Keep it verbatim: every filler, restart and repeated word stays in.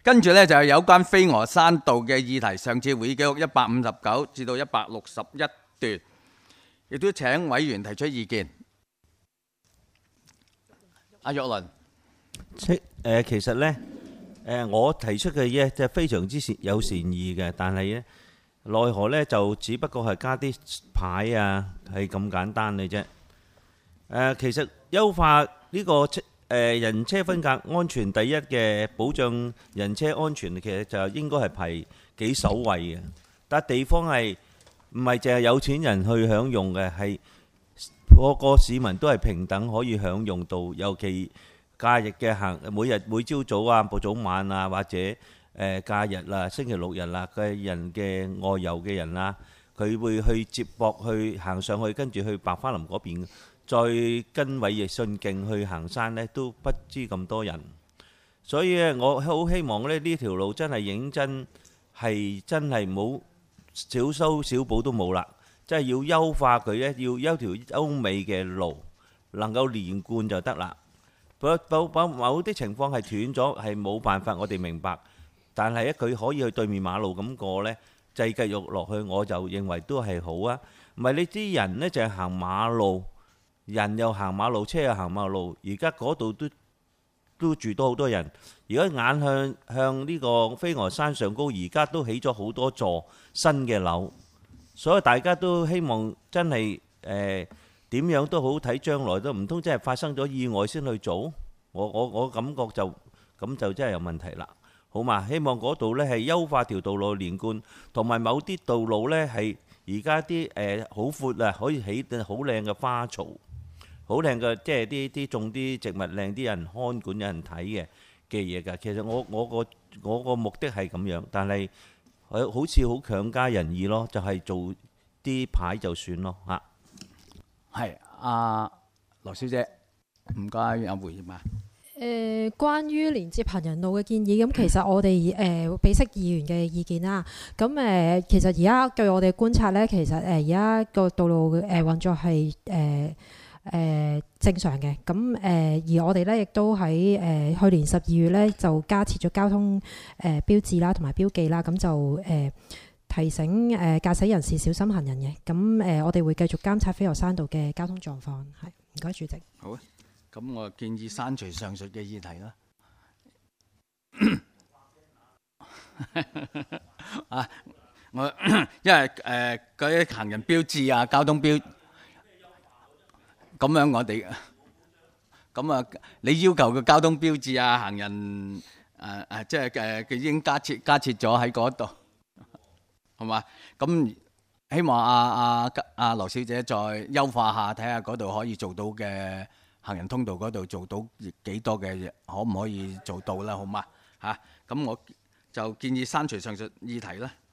跟住呢，就係有關飛鵝山道嘅議題，上次會議記錄一百五十九至到一百六十一段，亦都請委員提出意見。阿玉麟， 即誒其實咧誒我提出嘅嘢就非常之善有善意嘅，但係咧奈何咧就只不過係加啲牌啊，係咁簡單嘅啫。誒其實優化呢個誒人車分隔安全第一嘅保障人車安全，其實就應該係排幾首位嘅。但係地方係唔係淨係有錢人去享用嘅，係個個市民都係平等可以享用到，尤其假日嘅行每日每朝早啊、早晚啊，或者誒假日啦、星期六日啦嘅人嘅外遊嘅人啦，佢會去接駁去行上去，跟住去白花林嗰邊，再跟偉業順徑去行山呢，都不知咁多人。所以咧，我好希望咧呢條路真係認真，係真係冇小修小補都冇啦。即係要優化佢咧，要有條優美嘅路能夠連貫就得啦。某某某啲情況係斷咗，係冇辦法，我哋明白。但係咧，佢可以去對面馬路咁過呢，就繼續落去，我就認為都係好啊。唔係你啲人呢，就係行馬路，人又行馬路，車又行馬路。而家嗰度都都住到好多人。如果眼向向呢個飛鵝山上高，而家都起咗好多座新嘅樓。所以大家都希望真係誒點樣都好睇，將來都唔通真係發生咗意外先去做？我我我感覺就咁就真係有問題啦，好嘛？希望嗰度呢係優化條道路連貫，同埋某啲道路呢係而家啲誒好闊啊，可以起好靚嘅花槽，好靚嘅即係啲啲種啲植物靚，啲人看管有人睇嘅嘅嘢㗎。其實我我個我個目的係咁樣，但係。好似好強加人意咯，就係做啲牌就算咯嚇。 係阿羅小姐，唔該有回應嘛？ 誒，關於連接行人路嘅建議，咁其實我哋誒俾悉議員嘅意見啦。咁誒，其實而家據我哋觀察咧，其實誒而家個道路誒運作係誒誒正常嘅。咁誒而我哋咧亦都喺誒去年十二月咧就加設咗交通誒標誌啦，同埋標記啦。咁就誒提醒誒駕駛人士小心行人嘅。咁誒我哋會繼續監察飛鵝山道嘅交通狀況。係，唔該主席。 好啊。咁我建議刪除上述嘅議題啦。啊，我因為誒嗰啲行人標誌啊、交通標，咁樣我哋咁啊，你要求嘅交通標誌啊、行人誒誒，即係誒佢已經加設加設咗喺嗰度，係嘛？咁希望阿阿阿羅小姐再優化下，睇下嗰度可以做到嘅。行人通道嗰度做到幾多嘅嘢，可唔可以做到啦？好嘛嚇，咁我就建議刪除上述議題啦。